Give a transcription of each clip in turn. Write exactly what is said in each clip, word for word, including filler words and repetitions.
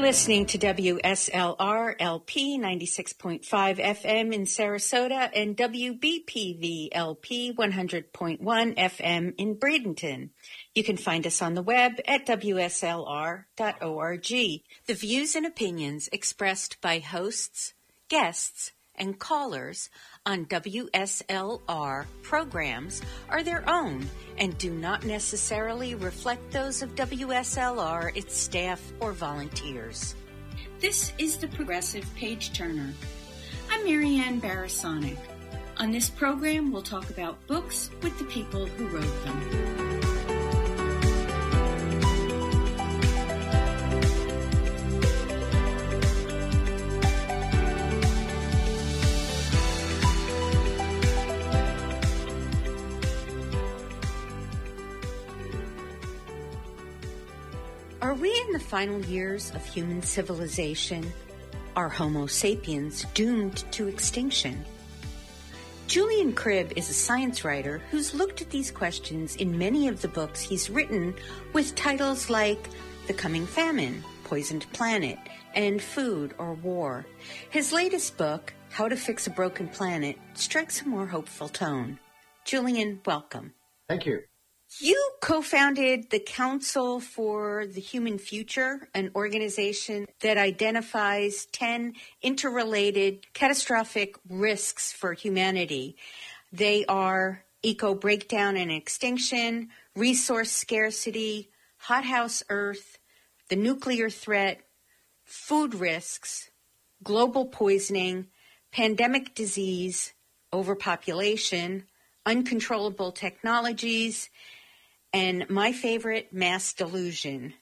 listening to W S L R L P ninety-six point five F M in Sarasota and W B P V L P one hundred point one F M in Bradenton. You can find us on the web at W S L R dot org. The views and opinions expressed by hosts, guests, and callers on W S L R programs are their own and do not necessarily reflect those of W S L R, its staff, or volunteers. This is the Progressive Page Turner. I'm Marianne Barasonic. On this program, we'll talk about books with the people who wrote them. Are we in the final years of human civilization? Are Homo sapiens doomed to extinction? Julian Cribb is a science writer who's looked at these questions in many of the books he's written with titles like The Coming Famine, Poisoned Planet, and Food or War. His latest book, How to Fix a Broken Planet, strikes a more hopeful tone. Julian, welcome. Thank you. You co-founded the Council for the Human Future, an organization that identifies ten interrelated catastrophic risks for humanity. They are eco-breakdown and extinction, resource scarcity, hothouse Earth, the nuclear threat, food risks, global poisoning, pandemic disease, overpopulation, uncontrollable technologies, and my favorite, mass delusion.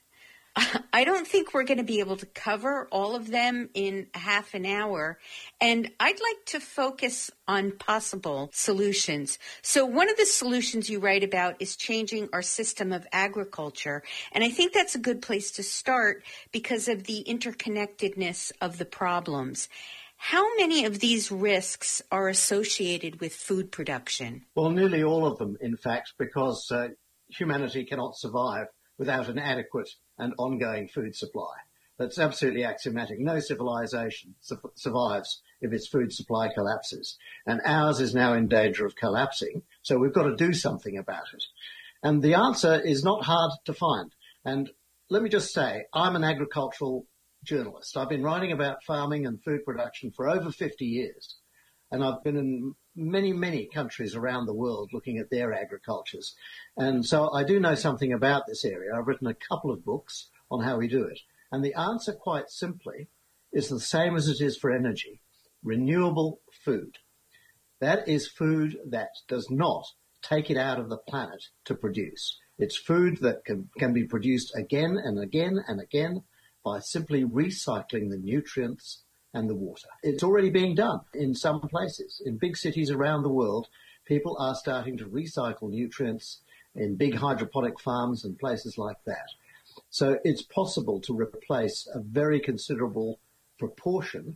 I don't think we're going to be able to cover all of them in half an hour, and I'd like to focus on possible solutions. So one of the solutions you write about is changing our system of agriculture, and I think that's a good place to start because of the interconnectedness of the problems. How many of these risks are associated with food production? Well, nearly all of them, in fact, because uh, humanity cannot survive without an adequate and ongoing food supply. That's absolutely axiomatic. No civilization su- survives if its food supply collapses. And ours is now in danger of collapsing, so we've got to do something about it. And the answer is not hard to find. And let me just say, I'm an agricultural journalist. I've been writing about farming and food production for over fifty years. And I've been in many, many countries around the world looking at their agricultures. And so I do know something about this area. I've written a couple of books on how we do it. And the answer, quite simply, is the same as it is for energy: renewable food. That is food that does not take it out of the planet to produce. It's food that can, can be produced again and again and again by simply recycling the nutrients and the water. It's already being done in some places. In big cities around the world, people are starting to recycle nutrients in big hydroponic farms and places like that. So it's possible to replace a very considerable proportion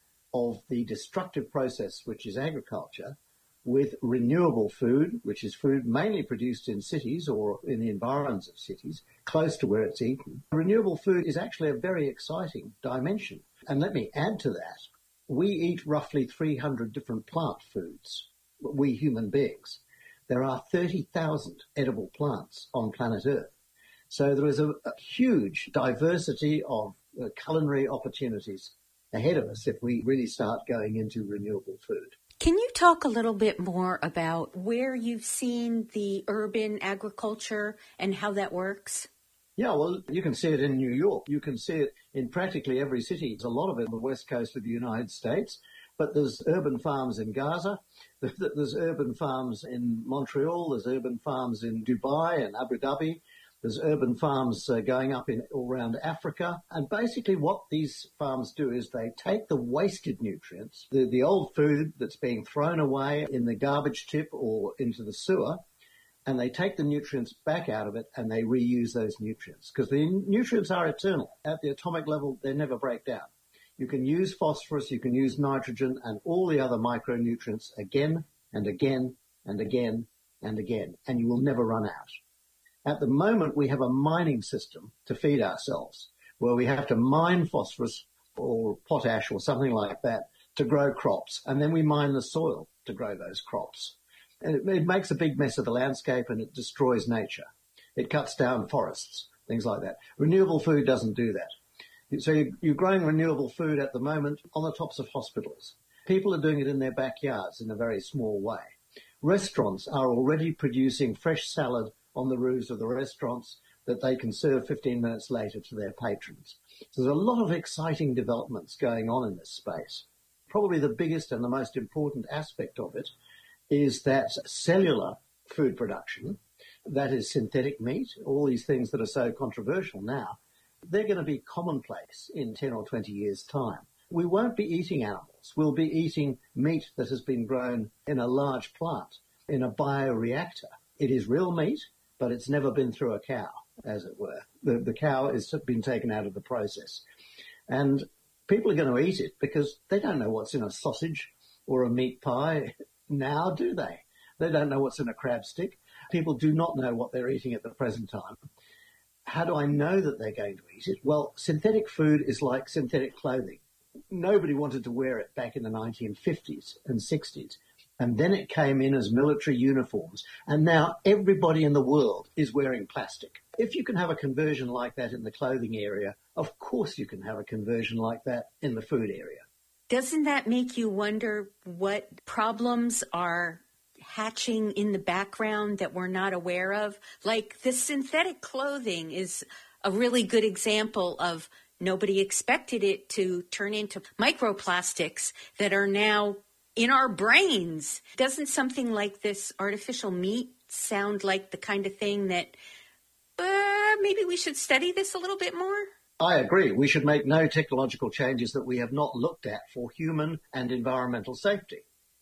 of the destructive process, which is agriculture, with renewable food, which is food mainly produced in cities or in the environs of cities, close to where it's eaten. Renewable food is actually a very exciting dimension. And let me add to that, we eat roughly three hundred different plant foods, we human beings. There are thirty thousand edible plants on planet Earth. So there is a, a huge diversity of uh, culinary opportunities ahead of us if we really start going into renewable food. Can you talk a little bit more about where you've seen the urban agriculture and how that works? Yeah, well, you can see it in New York. You can see it in practically every city. There's a lot of it on the west coast of the United States, but there's urban farms in Gaza. There's urban farms in Montreal. There's urban farms in Dubai and Abu Dhabi. There's urban farms uh, going up in all around Africa. And basically what these farms do is they take the wasted nutrients, the, the old food that's being thrown away in the garbage tip or into the sewer, and they take the nutrients back out of it and they reuse those nutrients because the nutrients are eternal. At the atomic level, they never break down. You can use phosphorus, you can use nitrogen and all the other micronutrients again and again and again and again, and you will never run out. At the moment, we have a mining system to feed ourselves. where we have to mine phosphorus or potash or something like that to grow crops, and then we mine the soil to grow those crops. And it, it makes a big mess of the landscape, and it destroys nature. It cuts down forests, things like that. Renewable food doesn't do that. So you, you're growing renewable food at the moment on the tops of hospitals. People are doing it in their backyards in a very small way. Restaurants are already producing fresh salad on the roofs of the restaurants that they can serve fifteen minutes later to their patrons. So there's a lot of exciting developments going on in this space. Probably the biggest and the most important aspect of it is that cellular food production, that is synthetic meat, all these things that are so controversial now, they're going to be commonplace in ten or twenty years' time. We won't be eating animals. We'll be eating meat that has been grown in a large plant, in a bioreactor. It is real meat, but it's never been through a cow, as it were. The, the cow has been taken out of the process. And people are going to eat it because they don't know what's in a sausage or a meat pie now, do they? They don't know what's in a crab stick. People do not know what they're eating at the present time. How do I know that they're going to eat it? Well, synthetic food is like synthetic clothing. Nobody wanted to wear it back in the nineteen fifties and sixties. And then it came in as military uniforms. And now everybody in the world is wearing plastic. If you can have a conversion like that in the clothing area, of course you can have a conversion like that in the food area. Doesn't that make you wonder what problems are hatching in the background that we're not aware of? Like the synthetic clothing is a really good example of nobody expected it to turn into microplastics that are now in our brains. Doesn't something like this artificial meat sound like the kind of thing that uh, maybe we should study this a little bit more? I agree. We should make no technological changes that we have not looked at for human and environmental safety.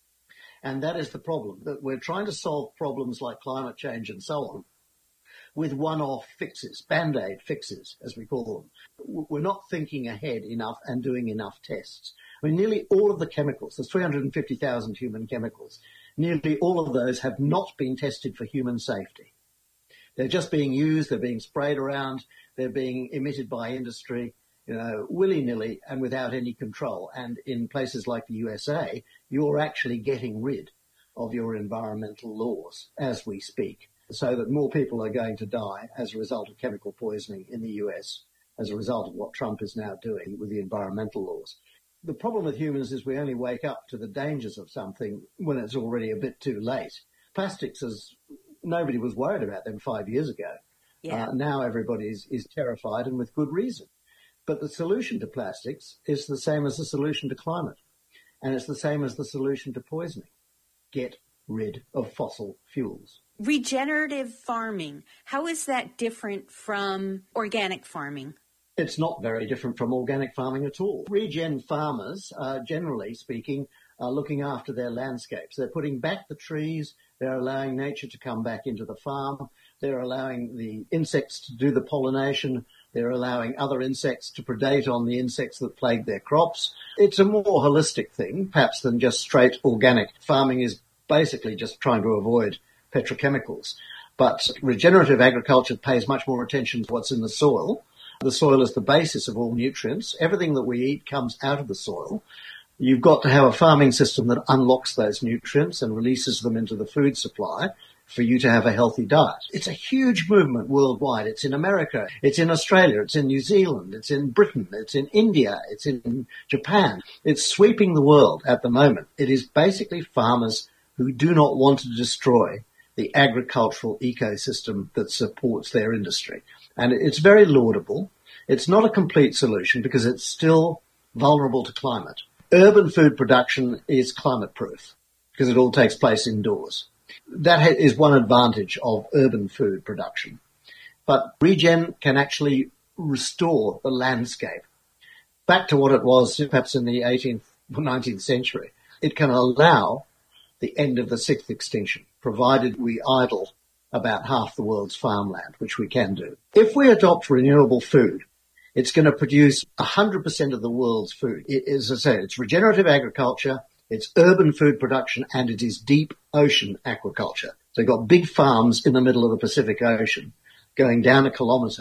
And that is the problem, that we're trying to solve problems like climate change and so on with one-off fixes, band-aid fixes, as we call them. We're not thinking ahead enough and doing enough tests. I mean, nearly all of the chemicals, there's three hundred fifty thousand human chemicals, nearly all of those have not been tested for human safety. They're just being used, they're being sprayed around, they're being emitted by industry, you know, willy-nilly and without any control. And in places like the U S A, you're actually getting rid of your environmental laws as we speak, so that more people are going to die as a result of chemical poisoning in the U S, as a result of what Trump is now doing with the environmental laws. The problem with humans is we only wake up to the dangers of something when it's already a bit too late. Plastics, is nobody was worried about them five years ago. Yeah. Uh, now everybody is, is terrified, and with good reason. But the solution to plastics is the same as the solution to climate, and it's the same as the solution to poisoning. Get rid of fossil fuels. Regenerative farming, how is that different from organic farming? It's not very different from organic farming at all. Regen farmers, uh, generally speaking, are looking after their landscapes. They're putting back the trees. They're allowing nature to come back into the farm. They're allowing the insects to do the pollination. They're allowing other insects to predate on the insects that plague their crops. It's a more holistic thing, perhaps, than just straight organic. Farming is basically just trying to avoid petrochemicals. But regenerative agriculture pays much more attention to what's in the soil. The soil is the basis of all nutrients. Everything that we eat comes out of the soil. You've got to have a farming system that unlocks those nutrients and releases them into the food supply for you to have a healthy diet. It's a huge movement worldwide. It's in America, it's in Australia, it's in New Zealand, it's in Britain, it's in India, it's in Japan. It's sweeping the world at the moment. It is basically farmers who do not want to destroy the agricultural ecosystem that supports their industry. And it's very laudable. It's not a complete solution because it's still vulnerable to climate. Urban food production is climate proof because it all takes place indoors. That is one advantage of urban food production. But regen can actually restore the landscape back to what it was perhaps in the eighteenth or nineteenth century. It can allow the end of the sixth extinction, provided we idle about half the world's farmland, which we can do. If we adopt renewable food, it's going to produce one hundred percent of the world's food. It, as I say, it's regenerative agriculture, it's urban food production, and it is deep ocean aquaculture. So you've got big farms in the middle of the Pacific Ocean going down a kilometre,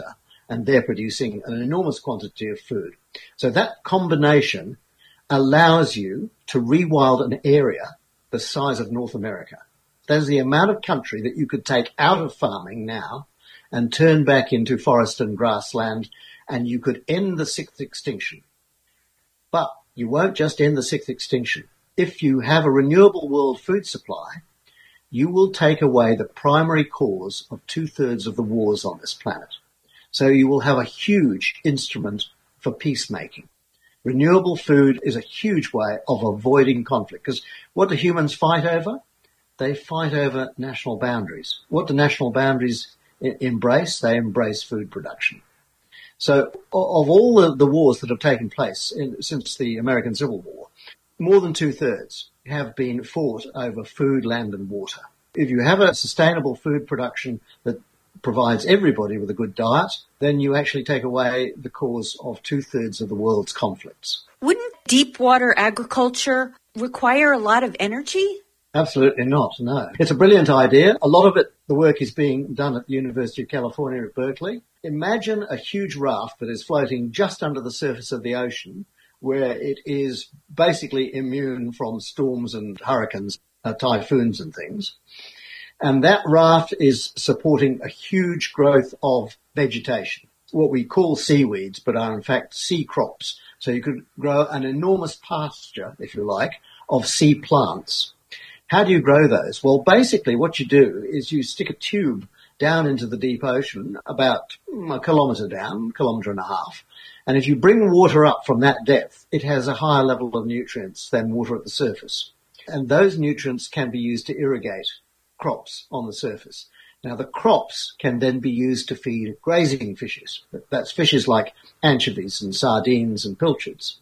and they're producing an enormous quantity of food. So that combination allows you to rewild an area the size of North America. There's the amount of country that you could take out of farming now and turn back into forest and grassland, and you could end the sixth extinction. But you won't just end the sixth extinction. If you have a renewable world food supply, you will take away the primary cause of two-thirds of the wars on this planet. So you will have a huge instrument for peacemaking. Renewable food is a huge way of avoiding conflict, because what do humans fight over? They fight over national boundaries. What do national boundaries I- embrace? They embrace food production. So of all the, the wars that have taken place in, since the American Civil War, more than two-thirds have been fought over food, land, and water. If you have a sustainable food production that provides everybody with a good diet, then you actually take away the cause of two-thirds of the world's conflicts. Wouldn't deep water agriculture require a lot of energy? Absolutely not, no. It's a brilliant idea. A lot of it, the work is being done at the University of California at Berkeley. Imagine a huge raft that is floating just under the surface of the ocean, where it is basically immune from storms and hurricanes, uh, typhoons and things. And that raft is supporting a huge growth of vegetation, what we call seaweeds, but are in fact sea crops. So you could grow an enormous pasture, if you like, of sea plants. How do you grow those? Well, basically what you do is you stick a tube down into the deep ocean, about a kilometre down, kilometre and a half. And if you bring water up from that depth, it has a higher level of nutrients than water at the surface. And those nutrients can be used to irrigate crops on the surface. Now, the crops can then be used to feed grazing fishes. That's fishes like anchovies and sardines and pilchards.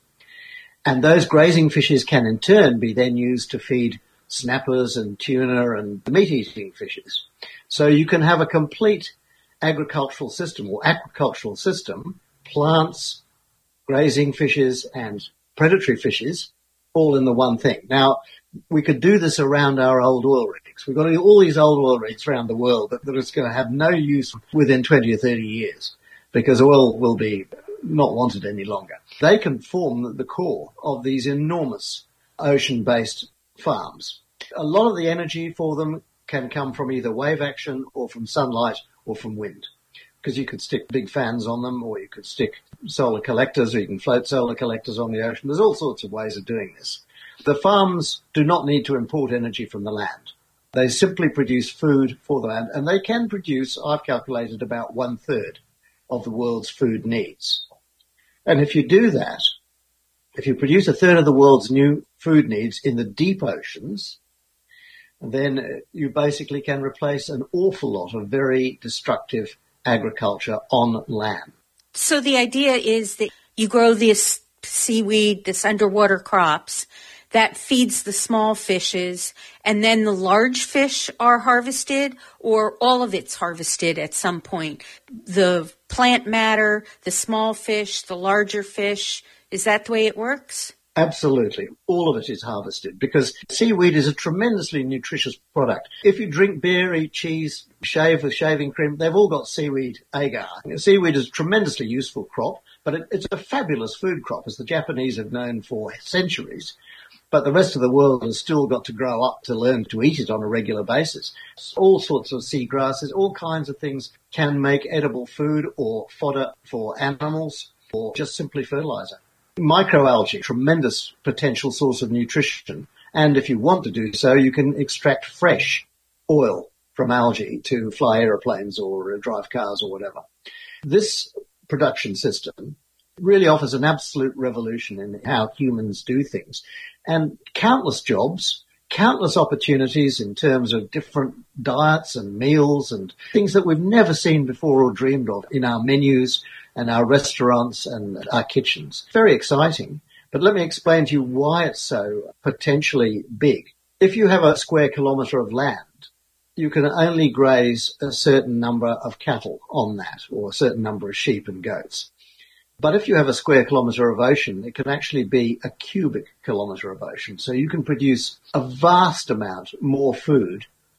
And those grazing fishes can in turn be then used to feed snappers and tuna and the meat-eating fishes. So you can have a complete agricultural system or aquacultural system, plants, grazing fishes and predatory fishes, all in the one thing. Now, we could do this around our old oil rigs. We've got all these old oil rigs around the world that, that is going to have no use within twenty or thirty years because oil will be not wanted any longer. They can form the core of these enormous ocean-based farms. A lot of the energy for them can come from either wave action or from sunlight or from wind, because you could stick big fans on them, or you could stick solar collectors, or you can float solar collectors on the ocean. There's all sorts of ways of doing this. The farms do not need to import energy from the land. They simply produce food for the land, and they can produce, I've calculated, about one-third of the world's food needs. And if you do that, if you produce a third of the world's new food needs in the deep oceans, then you basically can replace an awful lot of very destructive agriculture on land. So the idea is that you grow this seaweed, this underwater crops, that feeds the small fishes, and then the large fish are harvested, or all of it's harvested at some point. The plant matter, the small fish, the larger fish, is that the way it works? Absolutely. All of it is harvested because seaweed is a tremendously nutritious product. If you drink beer, eat cheese, shave with shaving cream, they've all got seaweed agar. Seaweed is a tremendously useful crop, but it, it's a fabulous food crop, as the Japanese have known for centuries. But the rest of the world has still got to grow up to learn to eat it on a regular basis. All sorts of sea grasses, all kinds of things can make edible food or fodder for animals or just simply fertilizer. Microalgae, tremendous potential source of nutrition. And if you want to do so, you can extract fresh oil from algae to fly aeroplanes or drive cars or whatever. This production system really offers an absolute revolution in how humans do things. And countless jobs, countless opportunities in terms of different diets and meals and things that we've never seen before or dreamed of in our menus and our restaurants and our kitchens. Very exciting. But let me explain to you why it's so potentially big. If you have a square kilometre of land, you can only graze a certain number of cattle on that, or a certain number of sheep and goats. But if you have a square kilometre of ocean, it can actually be a cubic kilometre of ocean. So you can produce a vast amount more food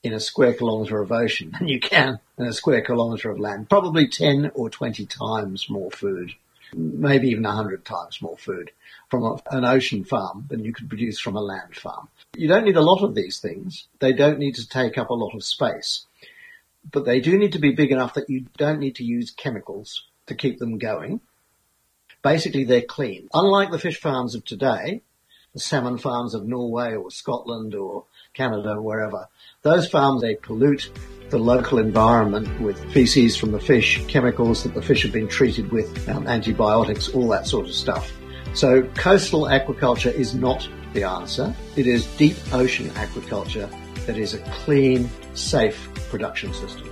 in a square kilometre of ocean than you can in a square kilometre of land. Probably ten or twenty times more food, maybe even one hundred times more food from a, an ocean farm than you could produce from a land farm. You don't need a lot of these things. They don't need to take up a lot of space. But they do need to be big enough that you don't need to use chemicals to keep them going. Basically, they're clean. Unlike the fish farms of today, the salmon farms of Norway or Scotland or Canada or wherever, those farms, they pollute the local environment with feces from the fish, chemicals that the fish have been treated with, um, antibiotics, all that sort of stuff. So coastal aquaculture is not the answer. It is deep ocean aquaculture that is a clean, safe production system.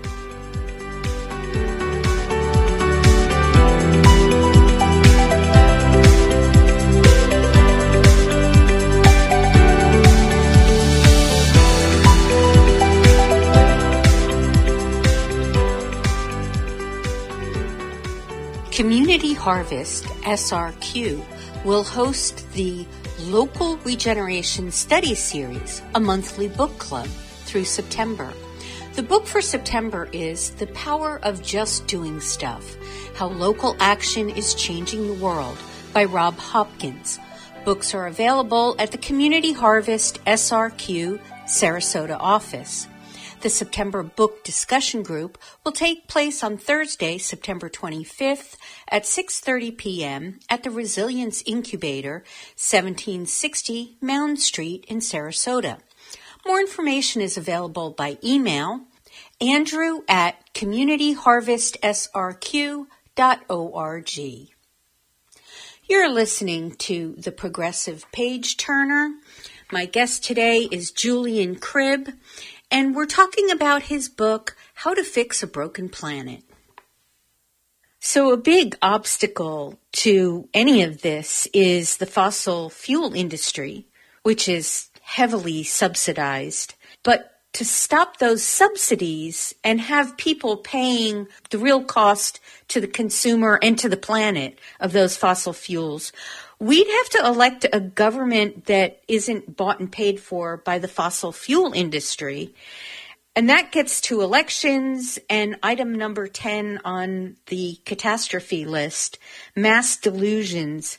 Community Harvest, S R Q, will host the Local Regeneration Study Series, a monthly book club, through September. The book for September is The Power of Just Doing Stuff, How Local Action is Changing the World by Rob Hopkins. Books are available at the Community Harvest S R Q Sarasota office. The September book discussion group will take place on Thursday, September twenty-fifth at six thirty p.m. at the Resilience Incubator, seventeen sixty Mound Street in Sarasota. More information is available by email, andrew at community harvest s r q dot org. You're listening to The Progressive Page Turner. My guest today is Julian Cribb, and we're talking about his book, How to Fix a Broken Planet. So a big obstacle to any of this is the fossil fuel industry, which is heavily subsidized. But to stop those subsidies and have people paying the real cost to the consumer and to the planet of those fossil fuels, we'd have to elect a government that isn't bought and paid for by the fossil fuel industry. And that gets to elections and item number ten on the catastrophe list, mass delusions.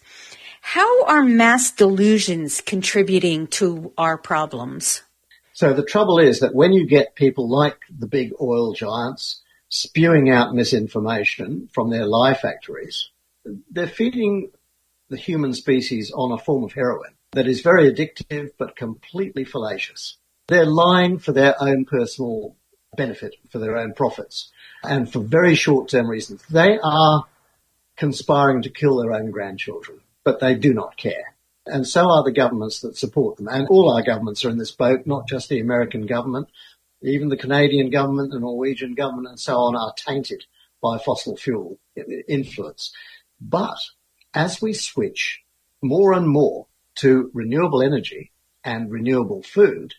How are mass delusions contributing to our problems? So the trouble is that when you get people like the big oil giants spewing out misinformation from their lie factories, they're feeding the human species on a form of heroin that is very addictive but completely fallacious. They're lying for their own personal benefit, for their own profits, and for very short-term reasons. They are conspiring to kill their own grandchildren, but they do not care. And so are the governments that support them. And all our governments are in this boat, not just the American government. Even the Canadian government, the Norwegian government, and so on are tainted by fossil fuel influence. But as we switch more and more to renewable energy and renewable food,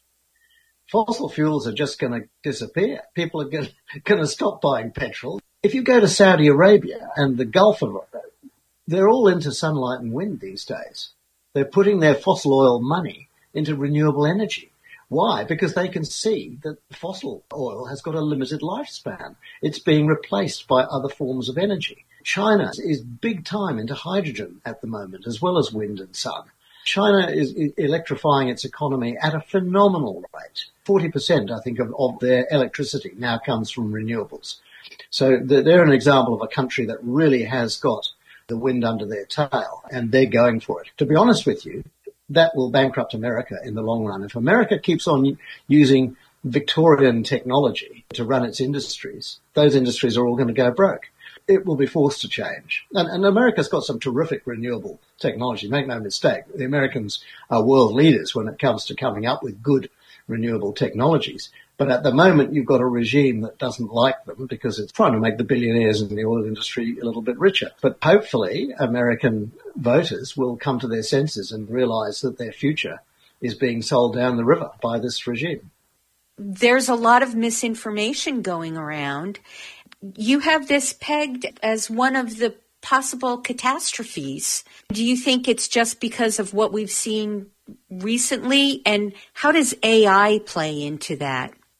fossil fuels are just going to disappear. People are going to stop buying petrol. If you go to Saudi Arabia and the Gulf of, they're all into sunlight and wind these days. They're putting their fossil oil money into renewable energy. Why? Because they can see that fossil oil has got a limited lifespan. It's being replaced by other forms of energy. China is big time into hydrogen at the moment, as well as wind and sun. China is electrifying its economy at a phenomenal rate. forty percent, I think, of, of their electricity now comes from renewables. So they're an example of a country that really has got the wind under their tail, and they're going for it. To be honest with you, that will bankrupt America in the long run. If America keeps on using Victorian technology to run its industries, those industries are all going to go broke. It will be forced to change. And, and America's got some terrific renewable technology. Make no mistake, the Americans are world leaders when it comes to coming up with good renewable technologies. But at the moment, you've got a regime that doesn't like them because it's trying to make the billionaires in the oil industry a little bit richer. But hopefully, American voters will come to their senses and realize that their future is being sold down the river by this regime. There's a lot of misinformation going around. You have this pegged as one of the possible catastrophes. Do you think it's just because of what we've seen recently? And how does A I play into that?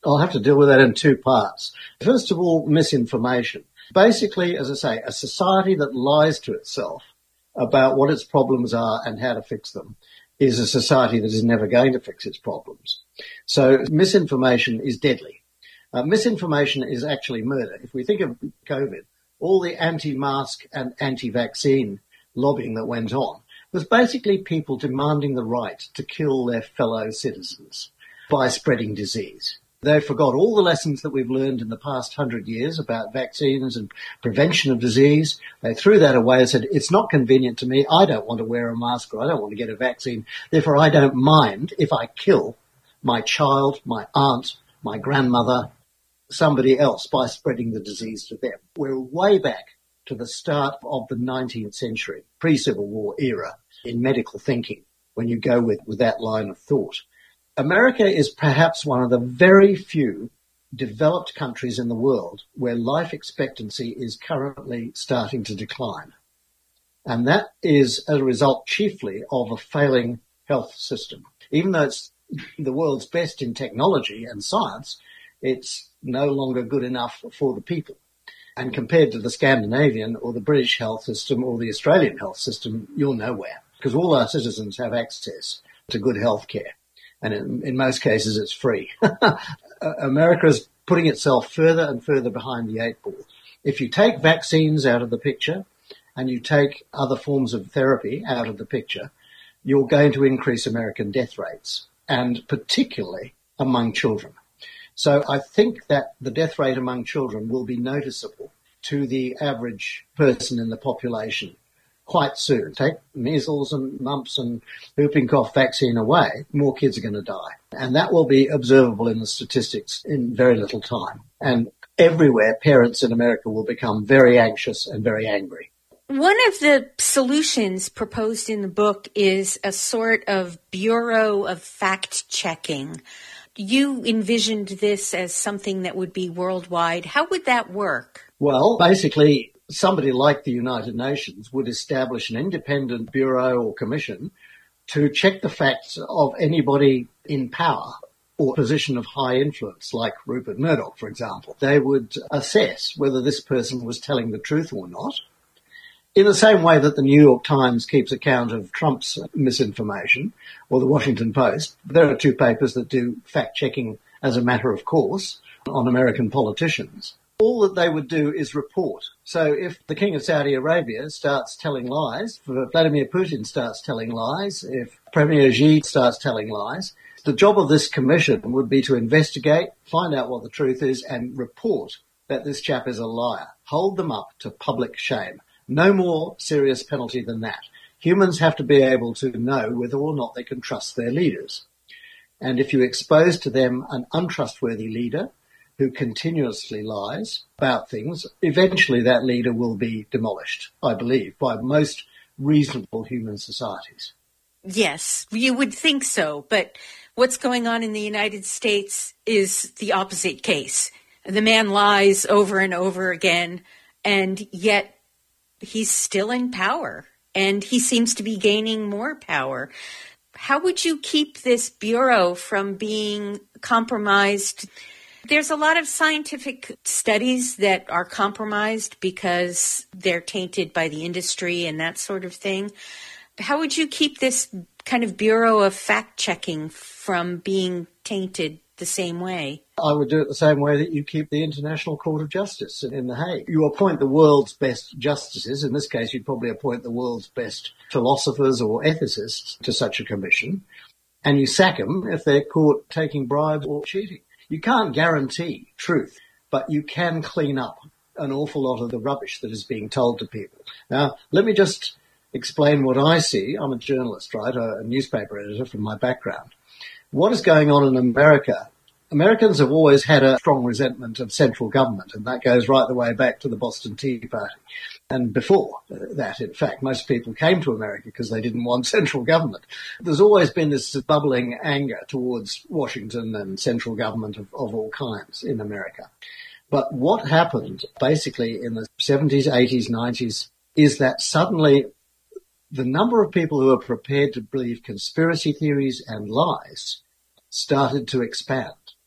I'll have to deal with that in two parts. First of all, misinformation. Basically, as I say, a society that lies to itself about what its problems are and how to fix them is a society that is never going to fix its problems. So misinformation is deadly. Uh, misinformation is actually murder. If we think of COVID, all the anti-mask and anti-vaccine lobbying that went on was basically people demanding the right to kill their fellow citizens by spreading disease. They forgot all the lessons that we've learned in the past hundred years about vaccines and prevention of disease. They threw that away and said, it's not convenient to me. I don't want to wear a mask or I don't want to get a vaccine. Therefore, I don't mind if I kill my child, my aunt, my grandmother, somebody else by spreading the disease to them. We're way back to the start of the nineteenth century, pre-Civil War era in medical thinking when you go with, with that line of thought. America is perhaps one of the very few developed countries in the world where life expectancy is currently starting to decline. And that is as a result chiefly of a failing health system. Even though it's the world's best in technology and science, it's no longer good enough for the people. And compared to the Scandinavian or the British health system or the Australian health system, you're nowhere, because all our citizens have access to good health care. And in, in most cases, it's free. America is putting itself further and further behind the eight ball. If you take vaccines out of the picture and you take other forms of therapy out of the picture, you're going to increase American death rates, and particularly among children. So I think that the death rate among children will be noticeable to the average person in the population quite soon. Take measles and mumps and whooping cough vaccine away, more kids are going to die. And that will be observable in the statistics in very little time. And everywhere, parents in America will become very anxious and very angry. One of the solutions proposed in the book is a sort of bureau of fact-checking. You envisioned this as something that would be worldwide. How would that work? Well, basically, somebody like the United Nations would establish an independent bureau or commission to check the facts of anybody in power or position of high influence, like Rupert Murdoch, for example. They would assess whether this person was telling the truth or not. In the same way that the New York Times keeps account of Trump's misinformation, or the Washington Post, there are two papers that do fact-checking as a matter of course on American politicians. All that they would do is report. So if the King of Saudi Arabia starts telling lies, if Vladimir Putin starts telling lies, if Premier Xi starts telling lies, the job of this commission would be to investigate, find out what the truth is, and report that this chap is a liar. Hold them up to public shame. No more serious penalty than that. Humans have to be able to know whether or not they can trust their leaders. And if you expose to them an untrustworthy leader who continuously lies about things, eventually that leader will be demolished, I believe, by most reasonable human societies. Yes, you would think so. But what's going on in the United States is the opposite case. The man lies over and over again, and yet he's still in power, and he seems to be gaining more power. How would you keep this bureau from being compromised? There's a lot of scientific studies that are compromised because they're tainted by the industry and that sort of thing. How would you keep this kind of bureau of fact-checking from being tainted the same way? I would do it the same way that you keep the International Court of Justice in The Hague. You appoint the world's best justices. In this case, you'd probably appoint the world's best philosophers or ethicists to such a commission, and you sack them if they're caught taking bribes or cheating. You can't guarantee truth, but you can clean up an awful lot of the rubbish that is being told to people. Now, let me just explain what I see. I'm a journalist, right, a newspaper editor from my background. What is going on in America? Americans have always had a strong resentment of central government, and that goes right the way back to the Boston Tea Party. And before that, in fact, most people came to America because they didn't want central government. There's always been this bubbling anger towards Washington and central government of, of all kinds in America. But what happened basically in the seventies, eighties, nineties is that suddenly the number of people who are prepared to believe conspiracy theories and lies started to expand.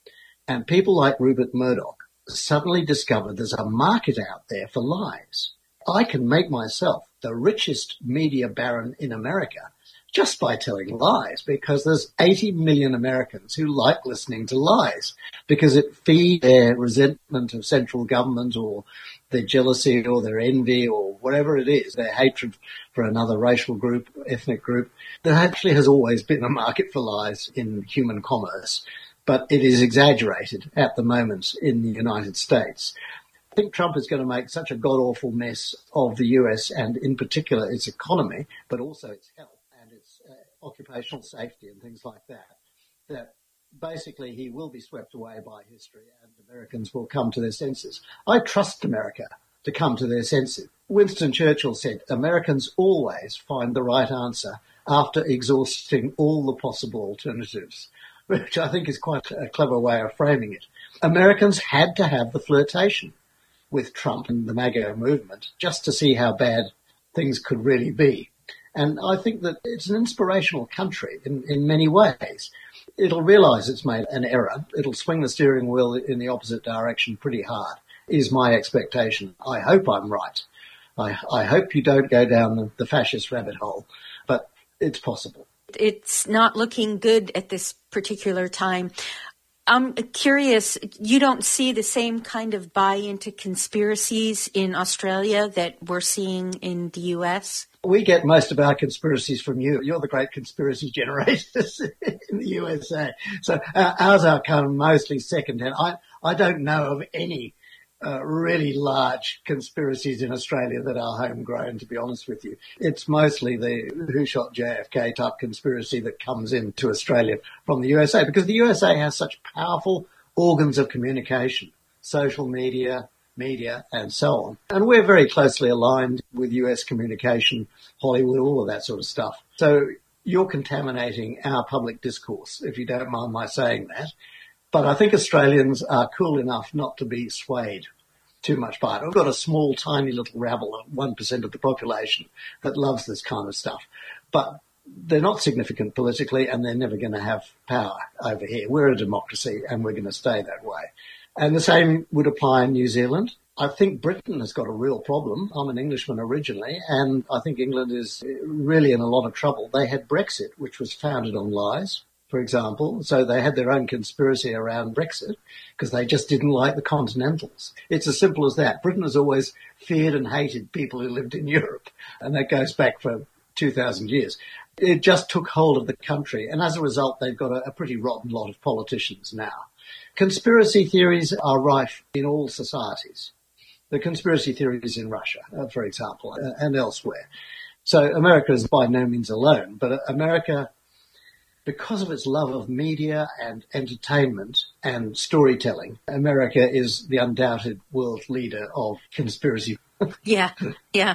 And people like Rupert Murdoch suddenly discovered there's a market out there for lies. I can make myself the richest media baron in America just by telling lies, because there's eighty million Americans who like listening to lies because it feeds their resentment of central government or their jealousy or their envy or whatever it is, their hatred for another racial group, ethnic group. There actually has always been a market for lies in human commerce, but it is exaggerated at the moment in the United States. I think Trump is going to make such a god-awful mess of the U S and in particular its economy, but also its health and its uh, occupational safety and things like that, that basically he will be swept away by history and Americans will come to their senses. I trust America to come to their senses. Winston Churchill said, Americans always find the right answer after exhausting all the possible alternatives, which I think is quite a clever way of framing it. Americans had to have the flirtation with Trump and the MAGA movement just to see how bad things could really be. And I think that it's an inspirational country in, in many ways. It'll realise it's made an error. It'll swing the steering wheel in the opposite direction pretty hard, is my expectation. I hope I'm right. I, I hope you don't go down the, the fascist rabbit hole, but it's possible. It's not looking good at this particular time. I'm curious, you don't see the same kind of buy into conspiracies in Australia that we're seeing in the U S? We get most of our conspiracies from you. You're the great conspiracy generators in the U S A. So uh, ours are kind of mostly second-hand. I, I don't know of any uh, really large conspiracies in Australia that are homegrown, to be honest with you. It's mostly the who shot J F K type conspiracy that comes into Australia from the U S A, because the U S A has such powerful organs of communication, social media, media, and so on. And we're very closely aligned with U S communication, Hollywood, all of that sort of stuff. So you're contaminating our public discourse, if you don't mind my saying that. But I think Australians are cool enough not to be swayed too much by it. We've got a small, tiny little rabble of one percent of the population that loves this kind of stuff. But they're not significant politically, and they're never going to have power over here. We're a democracy, and we're going to stay that way. And the same would apply in New Zealand. I think Britain has got a real problem. I'm an Englishman originally, and I think England is really in a lot of trouble. They had Brexit, which was founded on lies, for example. So they had their own conspiracy around Brexit because they just didn't like the Continentals. It's as simple as that. Britain has always feared and hated people who lived in Europe, and that goes back for two thousand years. It just took hold of the country, and as a result, they've got a, a pretty rotten lot of politicians now. Conspiracy theories are rife in all societies. The conspiracy theories in Russia, uh, for example, uh, and elsewhere. So America is by no means alone, but uh, America, because of its love of media and entertainment and storytelling, America is the undoubted world leader of conspiracy. Yeah, yeah.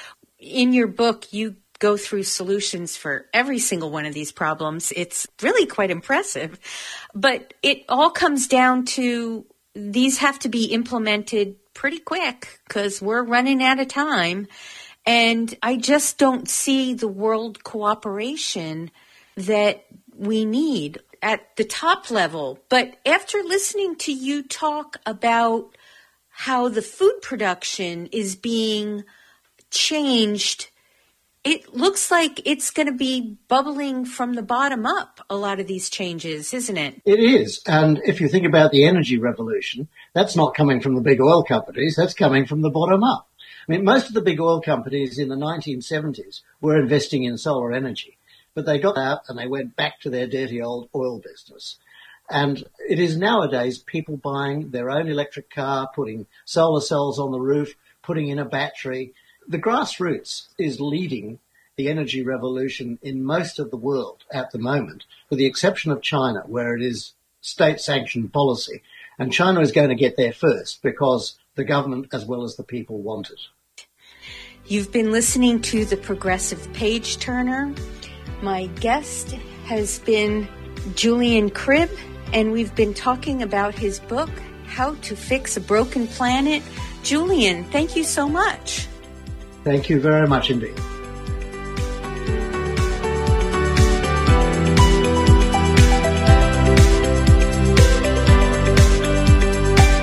In your book, you go through solutions for every single one of these problems. It's really quite impressive. But it all comes down to these have to be implemented pretty quick because we're running out of time. And I just don't see the world cooperation that we need at the top level. But after listening to you talk about how the food production is being changed, it looks like it's going to be bubbling from the bottom up, a lot of these changes, isn't it? It is. And if you think about the energy revolution, that's not coming from the big oil companies. That's coming from the bottom up. I mean, most of the big oil companies in the nineteen seventies were investing in solar energy, but they got out and they went back to their dirty old oil business. And it is nowadays people buying their own electric car, putting solar cells on the roof, putting in a battery. The grassroots is leading the energy revolution in most of the world at the moment, with the exception of China, where it is state-sanctioned policy. And China is going to get there first because the government as well as the people want it. You've been listening to The Progressive Page Turner. My guest has been Julian Cribb, and we've been talking about his book, How to Fix a Broken Planet. Julian, thank you so much. Thank you very much indeed.